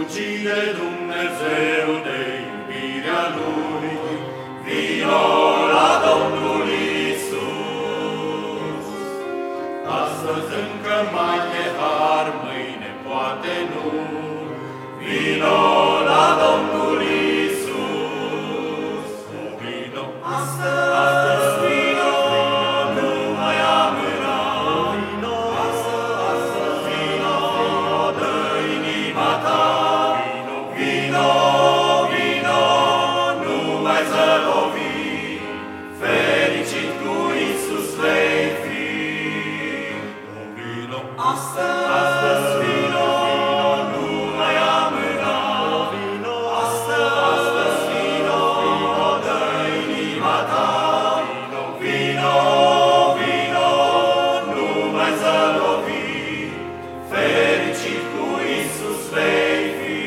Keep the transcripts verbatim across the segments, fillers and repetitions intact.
Strălucit de Dumnezeu, de iubirea Lui, vino la Domnul Iisus. Astăzi încă mai e har, mâine poate nu, vino la Domnul Iisus. O, vino, astăzi vino, nu mai amâna, vino, astăzi vino, dă inima ta, vino, vino, vino, nu mai zălovi, fericit cu Iisus vei fi. O, vino, astăzi vino, nu mai amâna, vino, astăzi vino, dă inima ta, vino, vino, nu mai zălovi, fericit cu Iisus vei fi.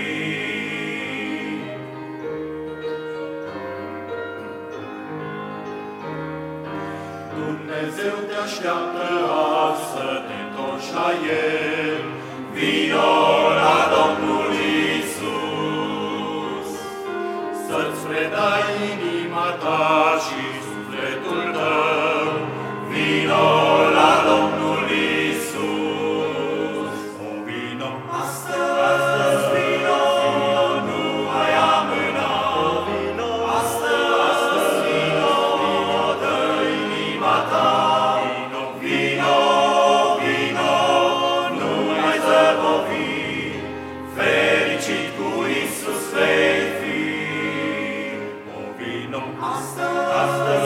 Dumnezeu te așteaptă azi să te întorci la El, vino la Domnul Iisus. Să-ți predai inima ta și sufletul tău, vino la Domnul Iisus. O, vino, astăzi vino, nu mai amâna, vino, astăzi vino, dă inima ta, vino, vino, nu mai zăbovi, fericit cu Iisus vei fi. O, vino, astăzi